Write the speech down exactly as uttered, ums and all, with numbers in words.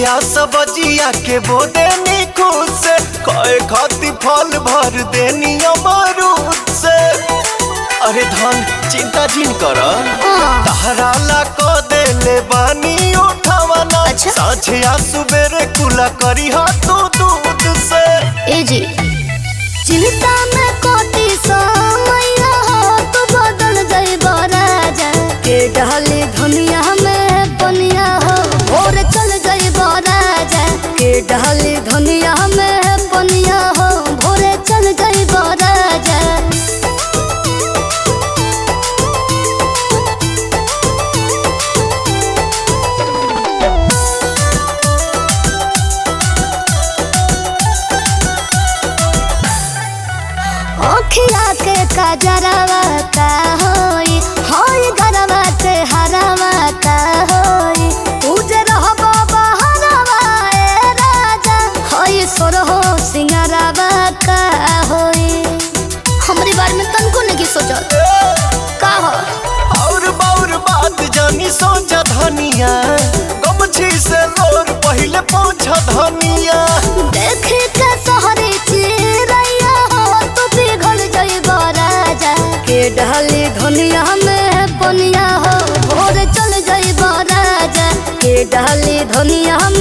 सब्जिया सब्जिया के बोदे नी खुद से खाए खाती फल भर देनी अमरूद से। अरे धन चिंता जिन कर तहरा ला को दे ले बानी उठावना। अच्छा? साझिया सुबेरे कुला करी हाथों दूध से। ए जी चिंता में कोटी समैया हो तू बदल जाइबो राजा के डाली धनिया में बनिया हो भोर चल जाइबो राजा के डाली धनिया में बनिया हो भोरे चल जाइबो राजा। अखिया के कजरवा का होई होई गरवा के हरवा का होई तुझे रहबो बहरवा ए राजा होई सोरहो सिंगारवा का होई। हमरी बारे में तनको नहीं सोचल का हो और बाउर बात जानी सोचा धनिया गमछी से लोर पहले पहुंचा धनिया। देखे के सहरी चिरैया हो तू पिघल जाइबो राजा के डाली धनिया में बनिया हो भोर चल जाइबो राजा के डाली धनिया